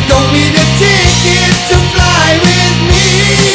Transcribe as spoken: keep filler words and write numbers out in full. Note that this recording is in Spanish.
don't need a ticket to fly with me.